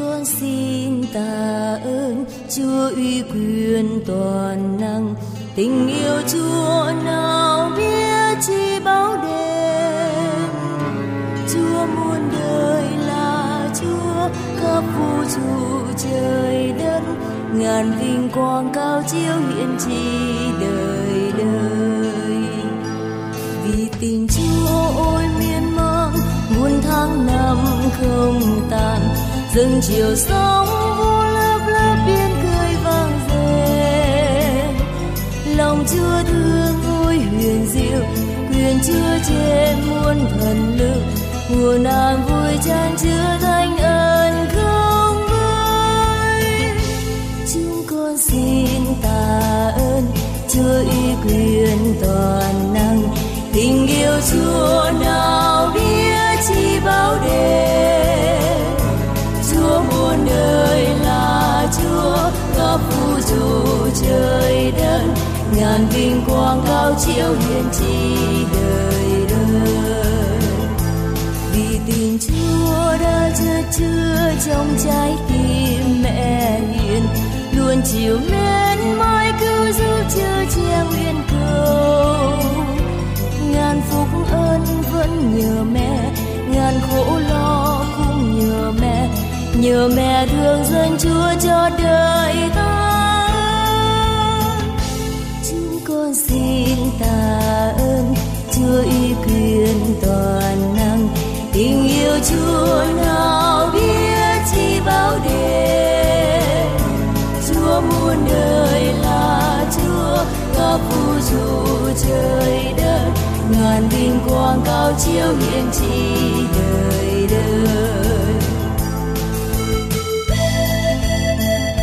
con xin tạ ơn Chúa uy quyền toàn năng, tình yêu Chúa nào biết chi báu đêm. Chúa muôn đời là Chúa, khắp vũ trụ trời đất, ngàn vinh quang cao chiếu hiện chi đời đời. Vì tình Chúa ôi miên man, muôn tháng năm không tàn, dâng chiều sóng vô lớp lớp biên cười vang dền. Lòng Chúa thương ôi huyền diệu, quyền Chúa trên muôn thần lực, nguồn an vui chan chứa thánh ơn không vơi. Chúng con xin tạ ơn Chúa uy quyền toàn năng, tình yêu Chúa nào biết chi báu đêm. Chúa muôn đời là Chúa, khắp vũ trụ trời đất, ngàn vinh quang cao chiếu hiển chi đời đời. Vì tình Chúa đã chất chứa trong trái tim mẹ hiền, luôn chiều mến mãi cứu giúp chở che nguyên cầu. Ngàn phúc ơn vẫn nhờ mẹ, ngàn khổ lo cũng nhờ mẹ thương dân Chúa cho đời ta. Chúng con xin tạ ơn Chúa uy quyền toàn năng, tình yêu Chúa nào biết chi báu đêm. Chúa muôn đời là Chúa, khắp vũ trụ trời đất, ngàn vinh quang cao chiếu hiển chi